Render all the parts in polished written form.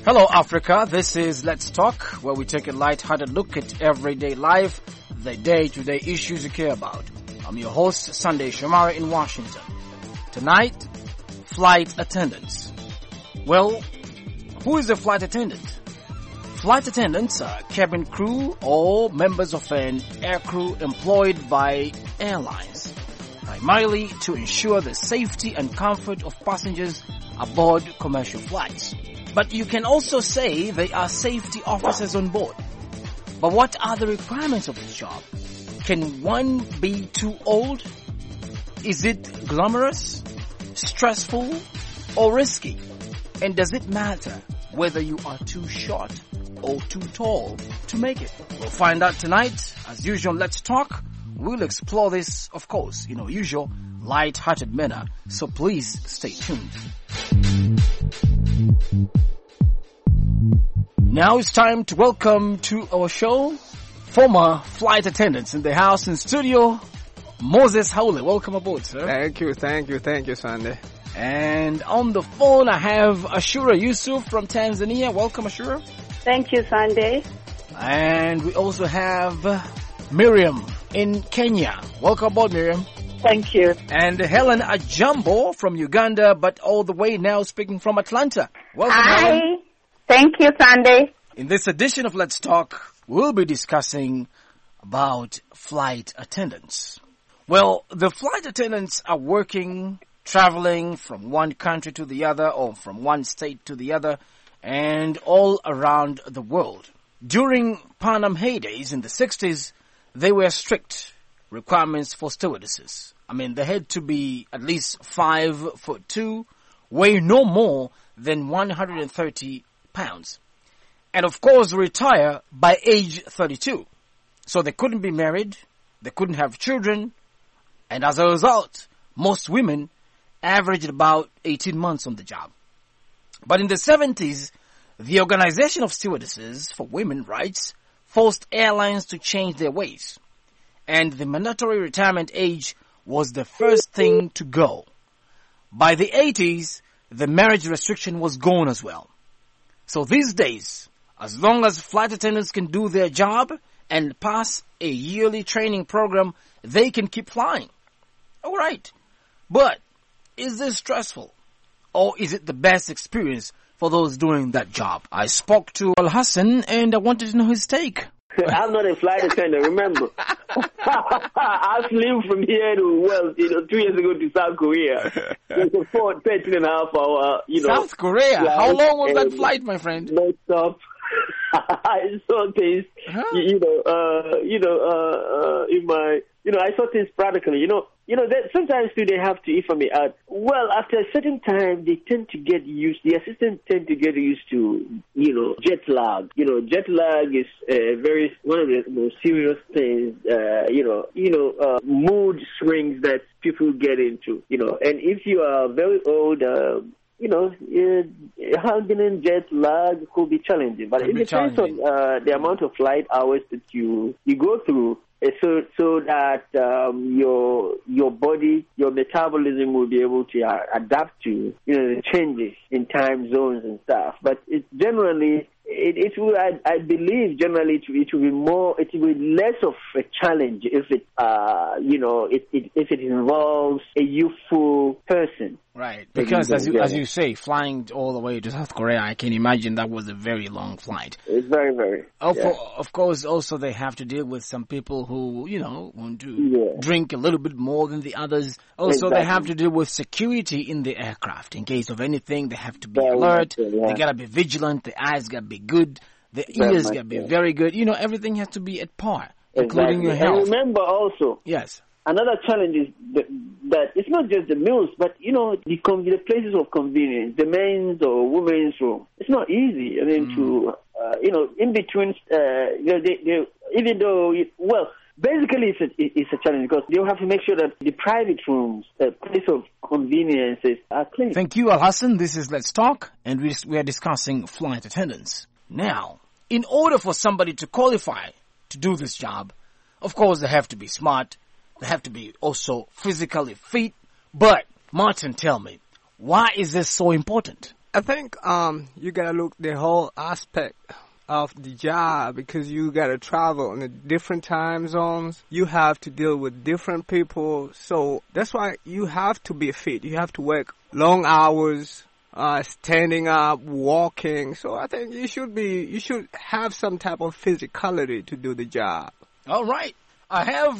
Hello, Africa. This is Let's Talk, where we take a light-hearted look at everyday life, the day-to-day issues you care about. I'm your host, Sunday Shomari in Washington. Tonight, flight attendants. Well, who is a flight attendant? Flight attendants are cabin crew or members of an aircrew employed by airlines, primarily to ensure the safety and comfort of passengers aboard commercial flights. But you can also say they are safety officers on board. But what are the requirements of this job? Can one be too old? Is it glamorous, stressful, or risky? And does it matter whether you are too short or too tall to make it? We'll find out tonight. As usual, Let's Talk. We'll explore this, of course, in our usual light-hearted manner. So please stay tuned. Now it's time to welcome to our show former flight attendants in the house and studio, Moses Haule. Welcome aboard, sir. Thank you, Sunday. And on the phone I have Ashura Yusuf from Tanzania. Welcome, Ashura. Thank you, Sunday. And we also have Miriam in Kenya. Welcome aboard, Miriam. Thank you. And Helen Ajambo from Uganda, but all the way now speaking from Atlanta. Welcome, Helen. Hi. Thank you, Sunday. In this edition of Let's Talk, we'll be discussing about flight attendants. Well, the flight attendants are working, traveling from one country to the other or from one state to the other and all around the world. During Pan Am heydays in the 60s, there were strict requirements for stewardesses. I mean, they had to be at least 5'2", weigh no more than 130 pounds. And of course, retire by age 32. So they couldn't be married, they couldn't have children, and as a result, most women averaged about 18 months on the job. But in the 70s, the Organization of Stewardesses for Women's Rights forced airlines to change their ways. And the mandatory retirement age was the first thing to go. By the 80s, the marriage restriction was gone as well. So these days, as long as flight attendants can do their job and pass a yearly training program, they can keep flying. All right. But is this stressful? Or is it the best experience for those doing that job? I spoke to Al Hassan and I wanted to know his take. I'm not a flight attendant, remember. I flew from here to, 2 years ago to South Korea. It's a 13.5 hour, South Korea? Yeah, how long was that flight, my friend? No stop. I saw things, in my, I saw things practically, that sometimes too they have to, if I may add, well, after a certain time, they tend to get used, the assistants tend to get used to, jet lag. Jet lag is one of the most serious things, mood swings that people get into, and if you are very old, handling jet lag could be challenging. But it depends on the amount of flight hours that you go through, so that your body, your metabolism will be able to adapt to the changes in time zones and stuff. But it's generally. It will, I believe, generally it will be less of a challenge if if it involves a youthful person. Right, because as you say, flying all the way to South Korea, I can imagine that was a very long flight. It's very, very. Of course, also they have to deal with some people who, want to drink a little bit more than the others. Also, They have to deal with security in the aircraft. In case of anything, they have to be alert. They gotta be vigilant. The eyes gotta be good. The ears gotta be very good. Everything has to be at par, including your health. And remember also. Yes. Another challenge is that it's not just the meals, but, the places of convenience, the men's or women's room. It's not easy. I mean, in between, even though, basically it's a challenge because they'll have to make sure that the private rooms, place of conveniences are clean. Thank you, Al Hassan. This is Let's Talk, and we are discussing flight attendants. Now, in order for somebody to qualify to do this job, of course, they have to be smart. They have to be also physically fit. But, Martin, tell me, why is this so important? I think you gotta look the whole aspect of the job, because you gotta travel in the different time zones. You have to deal with different people, so that's why you have to be fit. You have to work long hours, standing up, walking. So I think you should have some type of physicality to do the job. All right. I have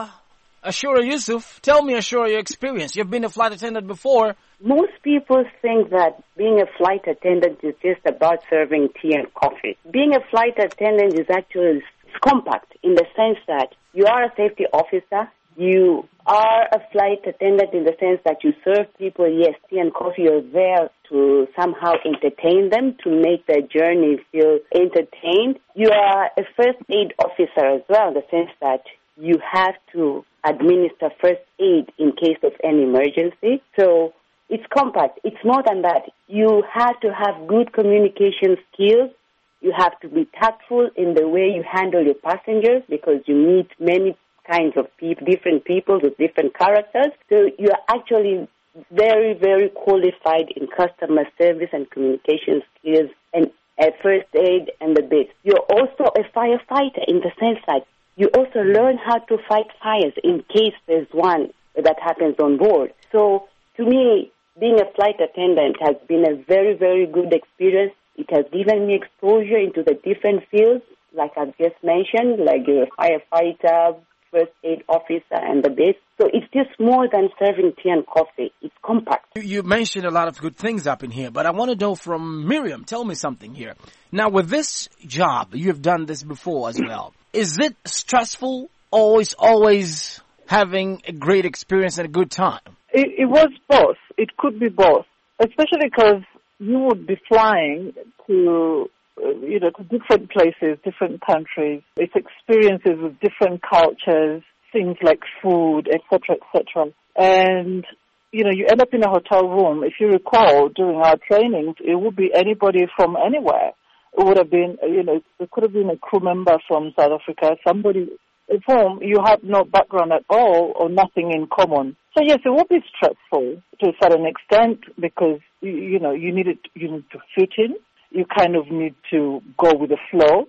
Ashura Yusuf. Tell me, Ashura, your experience. You've been a flight attendant before. Most people think that being a flight attendant is just about serving tea and coffee. Being a flight attendant is actually compact in the sense that you are a safety officer. You are a flight attendant in the sense that you serve people, yes, tea and coffee. You're there to somehow entertain them, to make their journey feel entertained. You are a first aid officer as well, in the sense that you have to administer first aid in case of any emergency. So it's compact. It's more than that. You have to have good communication skills. You have to be tactful in the way you handle your passengers, because you meet many kinds of people, different people with different characters. So you're actually very, very qualified in customer service and communication skills and first aid and the bit. You're also a firefighter in the sense that you also learn how to fight fires in case there's one that happens on board. So to me, being a flight attendant has been a very, very good experience. It has given me exposure into the different fields, like I've just mentioned, like you're a firefighter, first aid officer, and the base. So it's just more than serving tea and coffee. It's compact. You mentioned a lot of good things up in here, but I want to know from Miriam, tell me something here. Now, with this job, you've done this before as well. Is it stressful, or is always having a great experience and a good time? It was both. It could be both, especially because you would be flying to to different places, different countries. It's experiences with different cultures, things like food, etc., etc. And, you end up in a hotel room. If you recall, during our trainings, it would be anybody from anywhere. It would have been, it could have been a crew member from South Africa, somebody with whom you have no background at all or nothing in common. So yes, it will be stressful to a certain extent, because, you need to fit in. You kind of need to go with the flow,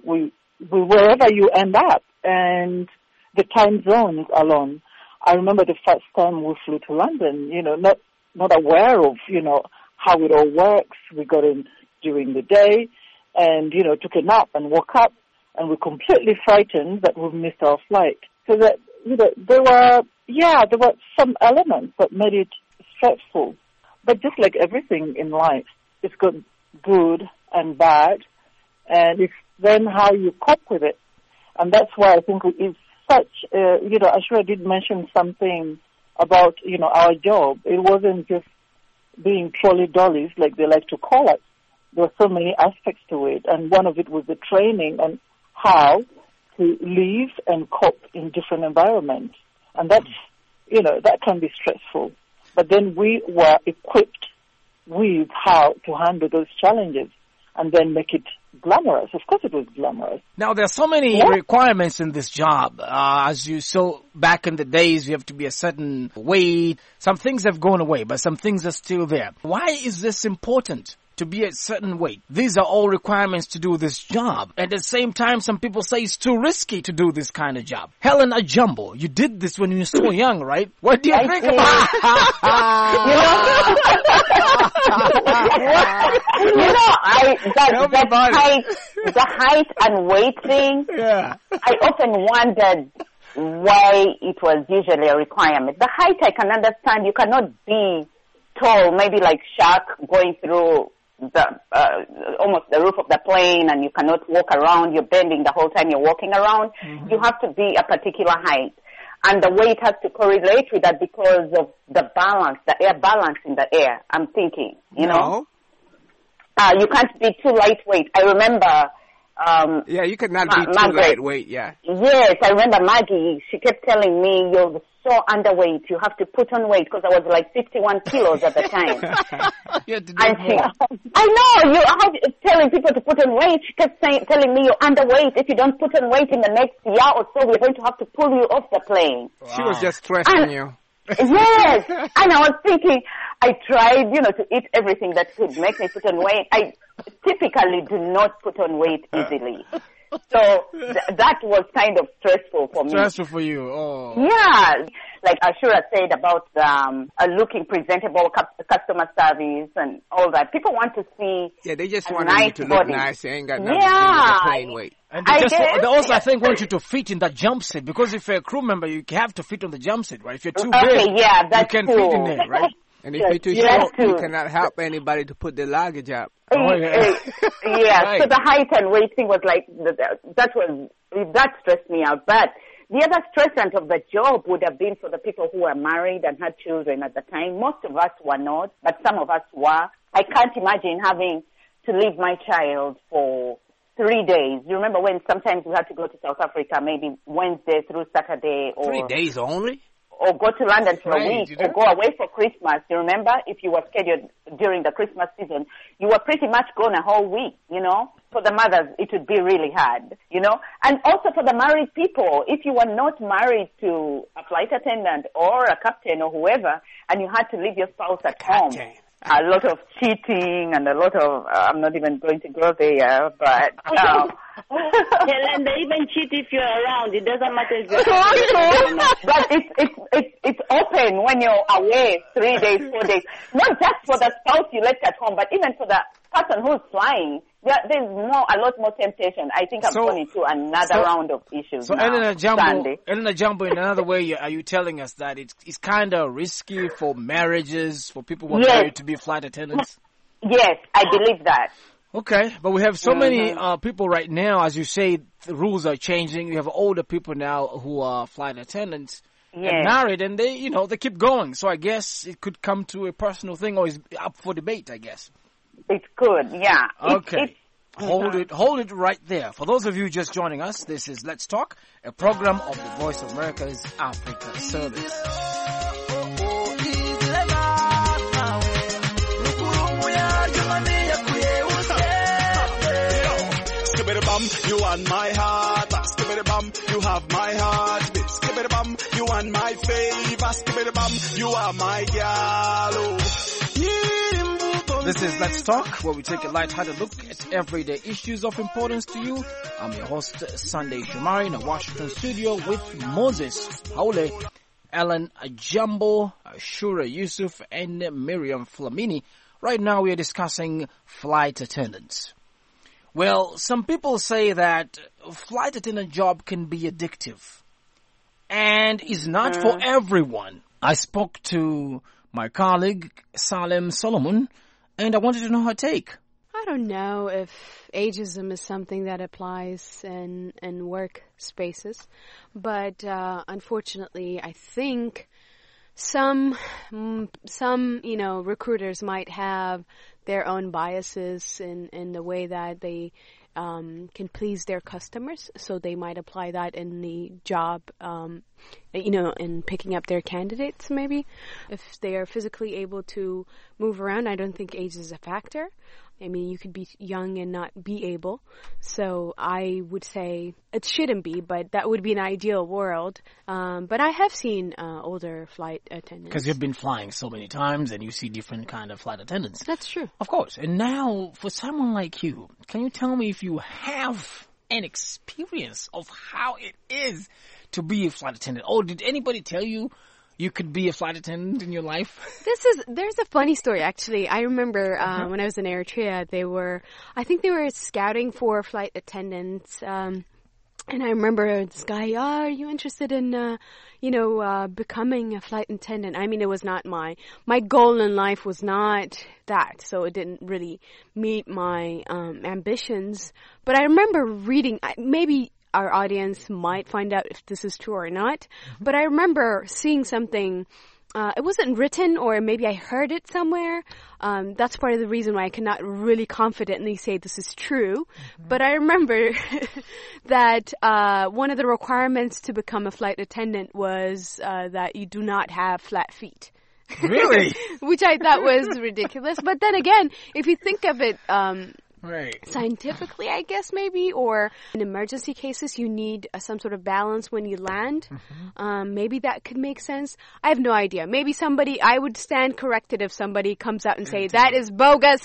wherever you end up, and the time zones alone. I remember the first time we flew to London, not aware of, how it all works. We got in during the day and, took a nap and woke up, and we're completely frightened that we've missed our flight. So that, there were some elements that made it stressful. But just like everything in life, it's got good and bad, and it's then how you cope with it. And that's why I think it's such, Ashura did mention something about, our job. It wasn't just being trolley dollies, like they like to call it. There were so many aspects to it, and one of it was the training on how to live and cope in different environments. And that's, that can be stressful. But then we were equipped with how to handle those challenges and then make it glamorous. Of course it was glamorous. Now, there are so many requirements in this job. Back in the days, you have to be a certain weight. Some things have gone away, but some things are still there. Why is this important? To be a certain weight. These are all requirements to do this job. At the same time, some people say it's too risky to do this kind of job. Helen Ajumbo, you did this when you were so young, right? What do you think about the height and weight thing, I often wondered why it was usually a requirement. The height I can understand. You cannot be tall, maybe like Shaq going through almost the roof of the plane, and you cannot walk around. You're bending the whole time you're walking around. Mm-hmm. You have to be a particular height, and the weight has to correlate with that because of the balance, the air balance in the air. I'm thinking, you know, you can't be too lightweight. I remember. You could not be too lightweight. Yeah. Yes, I remember Maggie. She kept telling me you're so underweight. You have to put on weight, because I was like 51 kilos at the time. I know, you telling people to put on weight. She kept telling me you're underweight. If you don't put on weight in the next year or so, we're going to have to pull you off the plane. Wow. She was just stressing you. Yes, and I was thinking, I tried, to eat everything that could make me put on weight. I typically do not put on weight easily. So that was kind of stressful for me. Stressful for you, oh. Yeah. Like Ashura said about looking presentable, customer service and all that. People want to see they just want nice you to body. look nice. They ain't got nothing to do with the plain weight. And they also, I think, want you to fit in that jump seat, because if you're a crew member, you have to fit on the jump seat, right? If you're too big, you can fit in there, right? And if you're too short, you cannot help anybody to put their luggage up. Oh, yeah. Right. So the height and weight thing was like, that stressed me out. But the other stressant of the job would have been for the people who were married and had children at the time. Most of us were not, but some of us were. I can't imagine having to leave my child for 3 days. You remember when sometimes we had to go to South Africa, maybe Wednesday through Saturday, or 3 days only? Or go to London for a week, or go away for Christmas. You remember, if you were scheduled during the Christmas season, you were pretty much gone a whole week, For the mothers, it would be really hard, And also for the married people, if you were not married to a flight attendant or a captain or whoever, and you had to leave your spouse at home, a lot of cheating and a lot of, I'm not even going to go there, but... and they even cheat if you're around. It doesn't matter if you're around. But it's open when you're away 3 days, 4 days. Not just for the spouse you left at home, but even for the person who's flying. There's a lot more temptation. I think I'm going into another round of issues. So, Elena Jambo, in another way, are you telling us that it's kind of risky for marriages, for people who are married to be flight attendants? Yes, I believe that. Okay, but we have so many people right now, as you say, the rules are changing. You have older people now who are flight attendants and married, and they keep going. So I guess it could come to a personal thing, or is up for debate, I guess. It could, yeah. Okay. Hold it right there. For those of you just joining us, this is Let's Talk, a program of the Voice of America's Africa Service. You want my heart, skibbity bum, you have my heart, skibbity bum, you want my favor, skibbity bum, you are my gal. This is Let's Talk, where we take a light-hearted look at everyday issues of importance to you. I'm your host, Sunday Shumari, in a Washington studio with Moses Haule, Ellen Jambo, Ashura Yusuf, and Miriam Flamini. Right now we are discussing flight attendants. Well, some people say that flight attendant job can be addictive and is not for everyone. I spoke to my colleague, Salem Solomon, and I wanted to know her take. I don't know if ageism is something that applies in work spaces, but unfortunately, I think some recruiters might have their own biases in the way that they can please their customers, so they might apply that in the job, in picking up their candidates maybe. If they are physically able to move around, I don't think age is a factor. I mean, you could be young and not be able. So I would say it shouldn't be, but that would be an ideal world. But I have seen older flight attendants. Because you've been flying so many times and you see different kind of flight attendants. That's true. Of course. And now, for someone like you, can you tell me if you have an experience of how it is to be a flight attendant? Or did anybody tell you you could be a flight attendant in your life? There's a funny story, actually. I remember when I was in Eritrea, I think they were scouting for flight attendants. And I remember this guy, are you interested in, becoming a flight attendant? I mean, it was not my goal in life was not that. So it didn't really meet my ambitions. But I remember reading, maybe our audience might find out if this is true or not. But I remember seeing something, it wasn't written, or maybe I heard it somewhere. That's part of the reason why I cannot really confidently say this is true. But I remember that one of the requirements to become a flight attendant was that you do not have flat feet. Really? Which I thought was ridiculous. But then again, if you think of it Right. Scientifically, I guess, maybe, or in emergency cases, you need some sort of balance when you land. Maybe that could make sense. I have no idea. Maybe I would stand corrected if somebody comes out and say, that is bogus.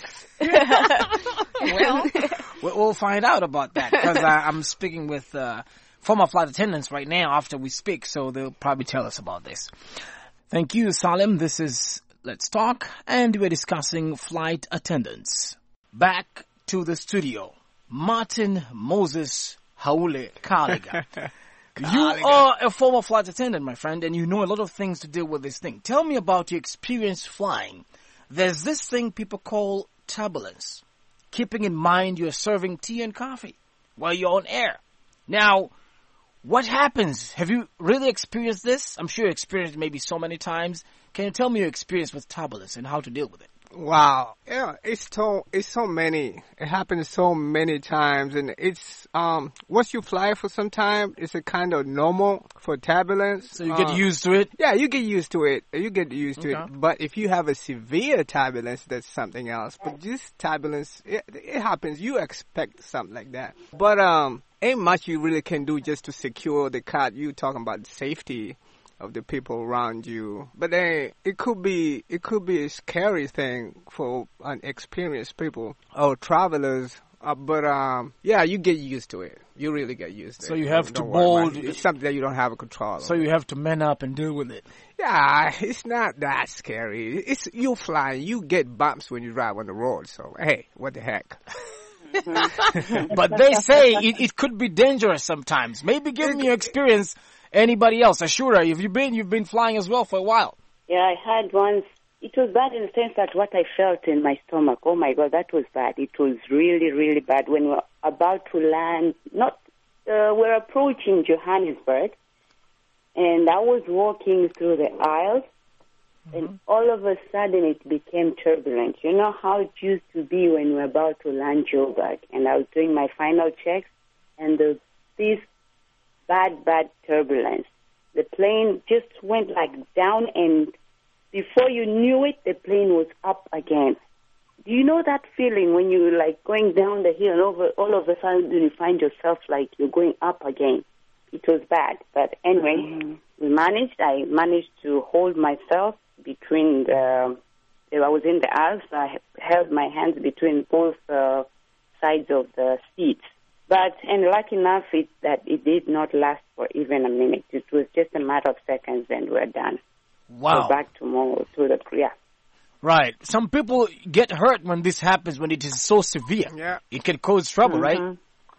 Well, we'll find out about that, because I'm speaking with former flight attendants right now after we speak, so they'll probably tell us about this. Thank you, Salim. This is Let's Talk, and we're discussing flight attendants. Back to the studio. Martin Moses Haule Kaliga. You are a former flight attendant, my friend, and you know a lot of things to deal with this thing. Tell me about your experience flying. There's this thing people call turbulence. Keeping in mind you're serving tea and coffee while you're on air. Now, what happens? Have you really experienced this? I'm sure you experienced it maybe so many times. Can you tell me your experience with turbulence and how to deal with it? Wow. Yeah, it's so many. It happens so many times, and it's once you fly for some time, it's a kind of normal for turbulence. So you get used to it? Yeah, you get used to it. It. But if you have a severe turbulence, that's something else. But this turbulence, it happens. You expect something like that. But ain't much you really can do just to secure the cart. You talking about safety of the people around you, but it could be a scary thing for unexperienced people or travelers. Yeah, you get used to it. You really get used to it. So you have to bold. It's something that you don't have a control So you have to man up and deal with it. Yeah, it's not that scary. It's you flying. You get bumps when you drive on the road. So hey, what the heck? But they say it could be dangerous sometimes. Maybe give me your experience. Anybody else? Ashura, you've been flying as well for a while. Yeah, I had once. It was bad in the sense that what I felt in my stomach, oh my God, that was bad. It was really, really bad. When we were about to land, we're approaching Johannesburg, and I was walking through the aisles, and all of a sudden it became turbulent. You know how it used to be when we were about to land Joburg, and I was doing my final checks, and this bad turbulence. The plane just went like down, and before you knew it, the plane was up again. Do you know that feeling when you're like going down the hill and all of a sudden you find yourself like you're going up again? It was bad. But anyway, I managed to hold myself between I was in the aisle, so I held my hands between both sides of the seats. And lucky enough that it did not last for even a minute. It was just a matter of seconds and we're done. Wow. So back to the Korea. Right. Some people get hurt when this happens, when it is so severe. Yeah. It can cause trouble, right?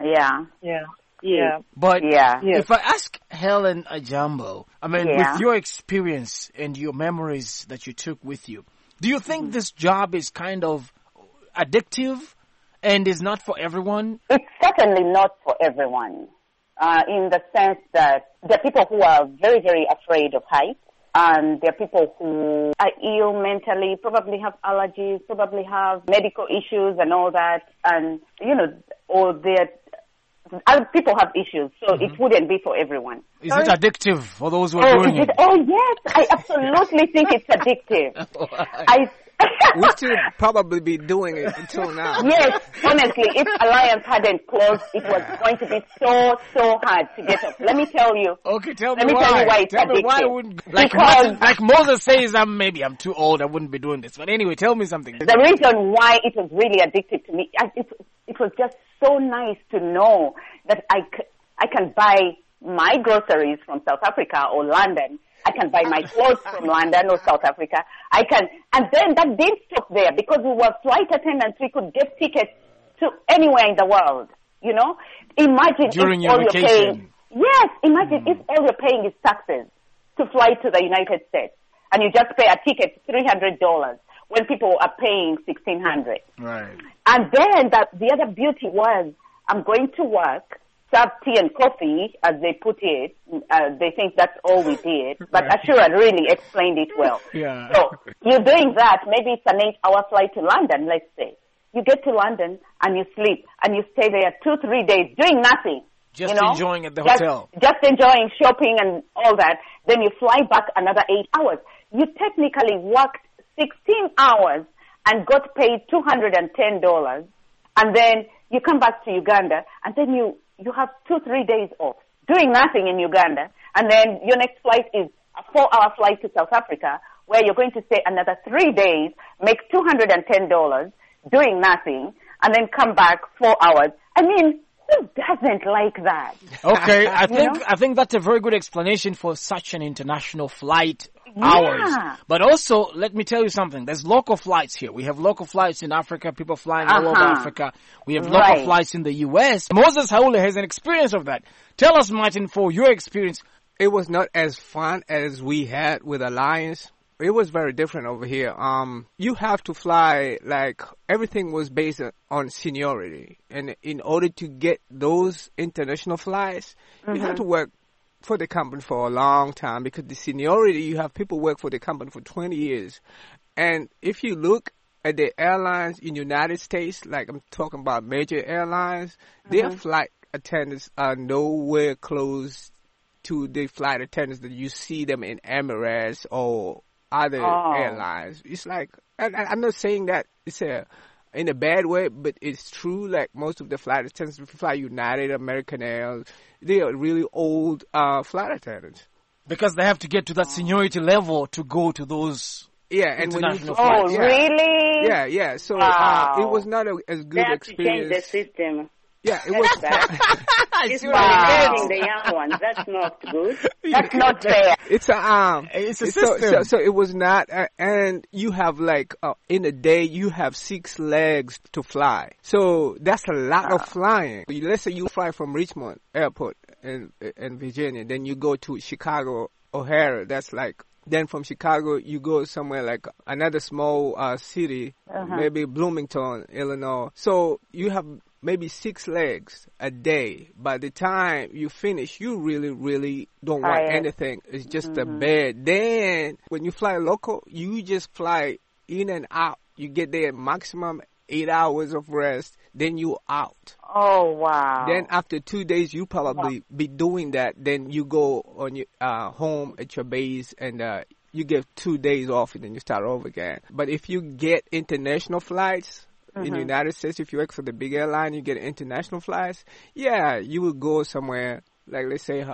Yeah. But if I ask Helen Ajambo, with your experience and your memories that you took with you, do you think this job is kind of addictive? And is not for everyone? It's certainly not for everyone, in the sense that there are people who are very, very afraid of heights, and there are people who are ill mentally, probably have allergies, probably have medical issues and all that, and, or other people have issues, so it wouldn't be for everyone. Is it addictive for those who are doing it? Oh, yes, I absolutely think it's addictive. We should probably be doing it until now. Yes, honestly, if Alliance hadn't closed, it was going to be so hard to get up. Let me tell you. Okay, tell me why. Tell it's me addictive. why I wouldn't. Like Moses says, maybe I'm too old. I wouldn't be doing this. But anyway, tell me something. The reason why it was really addictive to me, it was just so nice to know that I can buy my groceries from South Africa or London. I can buy my clothes from London or South Africa. And then that didn't stop there, because we were flight attendants. We could get tickets to anywhere in the world. Imagine during if all your vacation. you're paying. Yes, imagine if all you're paying is taxes to fly to the United States, and you just pay a ticket $300 when people are paying $1,600. Right. And then the other beauty was, I'm going to work, serve tea and coffee, as they put it. They think that's all we did. But Ashura really explained it well. Yeah. So you're doing that. Maybe it's an 8-hour flight to London, let's say. You get to London and you sleep and you stay there 2-3 days doing nothing. Just enjoying at the hotel. Just enjoying shopping and all that. Then you fly back another 8 hours. You technically worked 16 hours and got paid $210. and then you come back to Uganda, and then you have 2-3 days off, doing nothing in Uganda, and then your next flight is a 4-hour flight to South Africa, where you're going to stay another 3 days, make $210, doing nothing, and then come back 4 hours. I mean, who doesn't like that? Okay, I think that's a very good explanation for such an international flight hours. But also, let me tell you something. There's local flights here. We have local flights in Africa, people flying all over Africa. We have local flights in the U.S. Moses Haule has an experience of that. Tell us, Martin, for your experience. It was not as fun as we had with Alliance. It was very different over here. You have to fly, like, everything was based on seniority. And in order to get those international flights, you have to work for the company for a long time, because the seniority, you have people work for the company for 20 years. And if you look at the airlines in the United States, like I'm talking about major airlines, their flight attendants are nowhere close to the flight attendants that you see them in Emirates or other airlines. It's like, and I'm not saying that it's in a bad way, but it's true. Like most of the flight attendants, if you fly United, American Airlines, they are really old flight attendants. Because they have to get to that seniority level to go to those international flights. Oh, really? Yeah. So it was not as good they have experience. To change the system. Yeah, it was. It's the young ones. That's not good. That's not fair. It's a system. So it was not, and you have like in a day you have 6 legs to fly. So that's a lot of flying. Let's say you fly from Richmond Airport in Virginia, then you go to Chicago O'Hare. That's like. Then from Chicago, you go somewhere like another small city, maybe Bloomington, Illinois. So you have maybe 6 legs a day. By the time you finish, you really, really don't want anything. It's just a bed. Then when you fly local, you just fly in and out. You get there maximum 8 hours of rest. Then you out. Oh, wow. Then after 2 days, you probably be doing that. Then you go on your home at your base and you get 2 days off and then you start over again. But if you get international flights in the United States, if you work for the big airline, you get international flights, you will go somewhere, like let's say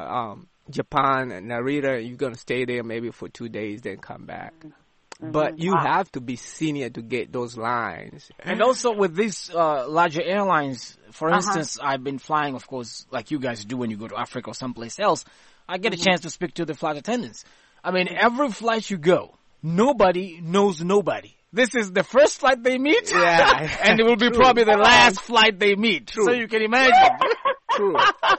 Japan and Narita, you're going to stay there maybe for 2 days, then come back. But you have to be senior to get those lines. And also with these larger airlines, for instance, I've been flying, of course, like you guys do when you go to Africa or someplace else. I get a chance to speak to the flight attendants. I mean, every flight you go, nobody knows nobody. This is the first flight they meet, and it will be probably the last flight they meet. True. So you can imagine. True.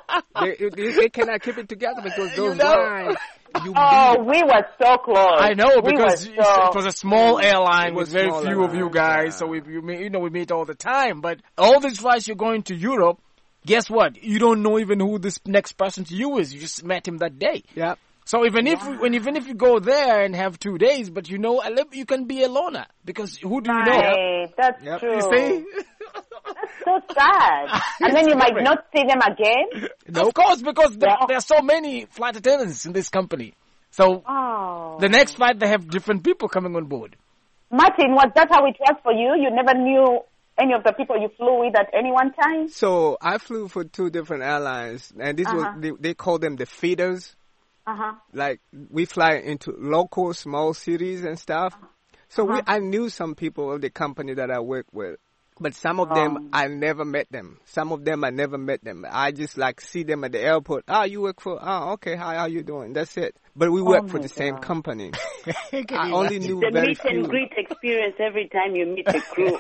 They cannot keep it together because those lines... we were so close. I know, because it was a small airline with very few of you guys, so we meet all the time. But all these flights you're going to Europe, guess what? You don't know even who this next person to you is. You just met him that day. Yeah. So even if you go there and have 2 days, but you know, you can be a loner because who do you know? Right, that's true. You see? That's so sad. And then you might not see them again? Nope. Of course, because there are so many flight attendants in this company. So the next flight, they have different people coming on board. Martin, was that how it was for you? You never knew any of the people you flew with at any one time? So I flew for 2 different airlines, and this was they call them the feeders. Like we fly into local small cities and stuff. So I knew some people of the company that I work with. But some of them, I never met them. Some of them, I never met them. I just like see them at the airport. You work for, okay, how are you doing? That's it. But we work for the same company. I only knew very few. The meet and greet experience every time you meet the crew.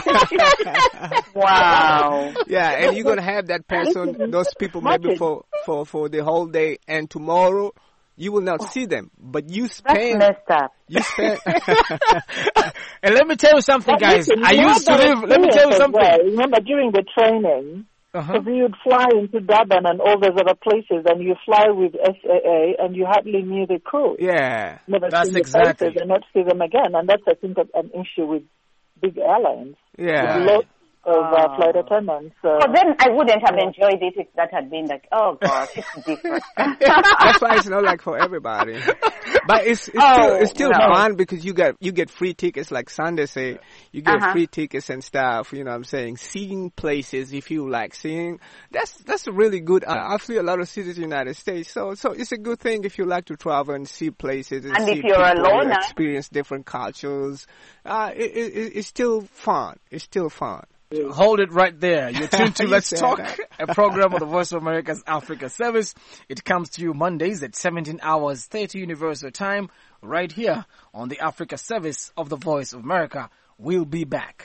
Wow. Yeah, and you're going to have that person, those people maybe for the whole day. And tomorrow, you will not see them, but you spend. That's messed up. You spend. And let me tell you something, guys. I used to live. Let me tell you something. Well. Remember, during the training, because you'd fly into Durban and all those other places, and you fly with SAA, and you hardly knew the crew. Yeah, never that's see exactly. The faces and not see them again, and that's I think an issue with big airlines. Yeah. Lots of flight attendants. Well, then I wouldn't have enjoyed it if that had been like, oh gosh, it's different. That's why it's not like for everybody. But it's still fun because you get free tickets, like Sunday say. You get free tickets and stuff. You know what I'm saying? Seeing places if you like seeing. That's a really good. I feel a lot of cities in the United States. So it's a good thing if you like to travel and see places and see if you're a loner, experience different cultures. It's still fun. It's still fun. Hold it right there. You're tuned to Let's Talk, a program of the Voice of America's Africa Service. It comes to you Mondays at 17 hours 30 Universal Time, right here on the Africa Service of the Voice of America. We'll be back.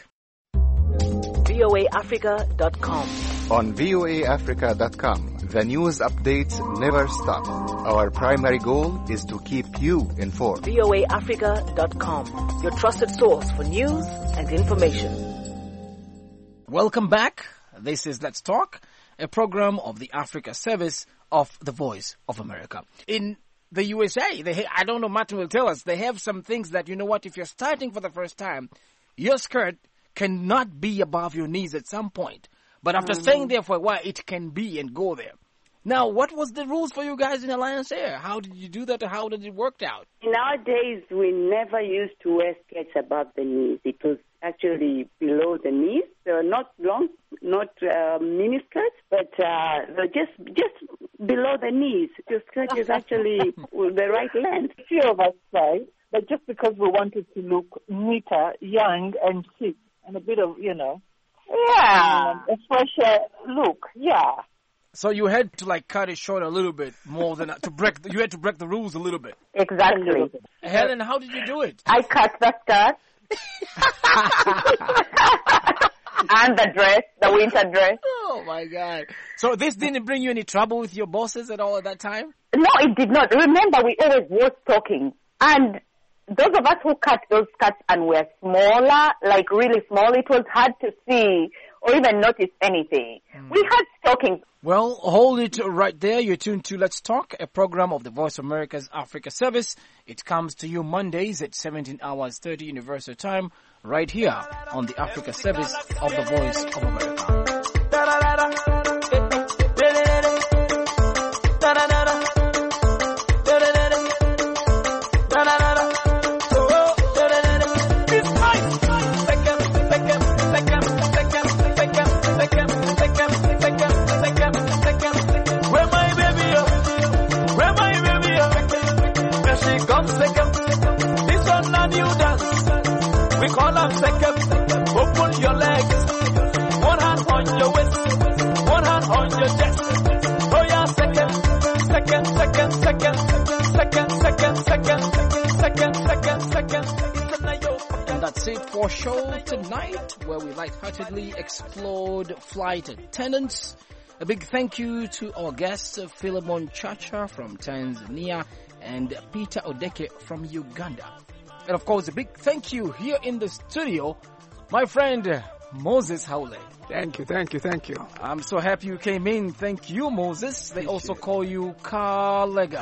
voaafrica.com. On voaafrica.com, the news updates never stop. Our primary goal is to keep you informed. voaafrica.com, your trusted source for news and information. Welcome back. This is Let's Talk, a program of the Africa Service of the Voice of America. In the USA, I don't know, Martin will tell us, they have some things that, you know what, if you're starting for the first time, your skirt cannot be above your knees at some point. But after staying there for a while, it can be and go there. Now, what was the rules for you guys in Alliance Air? How did you do that, or how did it work out? In our days, we never used to wear skirts above the knees. It was actually below the knees. So not long, not mini skirts, but just below the knees. Your skirt is actually the right length. A few of us tried, but just because we wanted to look neater, young, and chic, and a bit of, a fresh look, So you had to cut it short a little bit more than you had to break the rules a little bit. Exactly. Helen, how did you do it? I cut the skirt. And the dress, the winter dress. Oh my God. So this didn't bring you any trouble with your bosses at all at that time? No, it did not. Remember, we always were talking. And those of us who cut those skirts and were smaller, like really small, it was hard to see or even notice anything. We had talking. Well, hold it right there. You're tuned to Let's Talk, a program of the Voice of America's Africa Service. It comes to you Mondays at 17 hours 30 Universal Time, right here on the Africa Service of the Voice of America. We call them second. Open your legs. One hand on your waist. One hand on your chest. Oh yeah, second. And that's it for show tonight, where we lightheartedly explored flight attendants. A big thank you to our guests, Philemon Chacha from Tanzania and Peter Odeke from Uganda. And of course, a big thank you here in the studio, my friend Moses Haule. Thank you. I'm so happy you came in. Thank you, Moses. They also call you Kalega.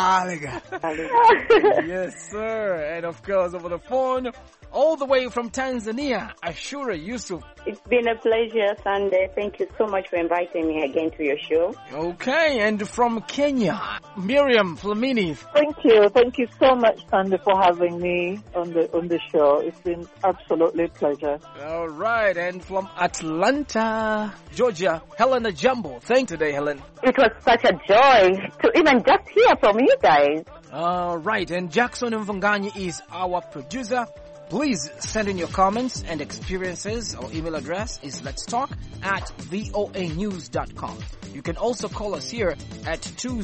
Yes, sir. And of course, over the phone, all the way from Tanzania, Ashura Yusuf. It's been a pleasure, Sunday. Thank you so much for inviting me again to your show. Okay, and from Kenya, Miriam Flamini. Thank you so much, Sunday, for having me on the show. It's been absolutely a pleasure. All right, and from Atlanta, Georgia, Helena Jumbo. Thank you today, Helen. It was such a joy to even just hear from you guys. All right, and Jackson Mvunganyi is our producer. Please send in your comments and experiences. Our email address is letstalk@voanews.com. You can also call us here at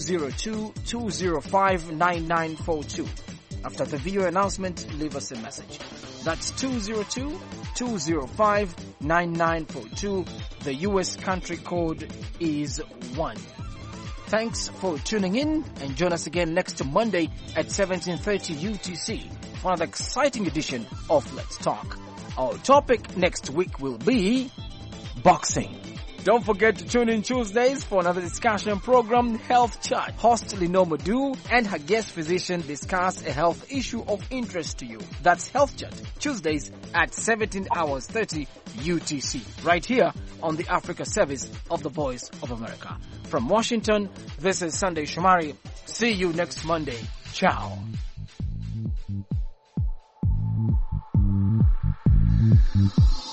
202-205-9942. After the video announcement, leave us a message. That's 202-205-9942. The U.S. country code is 1. Thanks for tuning in, and join us again next Monday at 17:30 UTC for another exciting edition of Let's Talk. Our topic next week will be boxing. Don't forget to tune in Tuesdays for another discussion program, Health Chat. Host Lino Madu and her guest physician discuss a health issue of interest to you. That's Health Chat, Tuesdays at 17:30 UTC, right here on the Africa Service of the Voice of America. From Washington, this is Sunday Shomari. See you next Monday. Ciao. FM.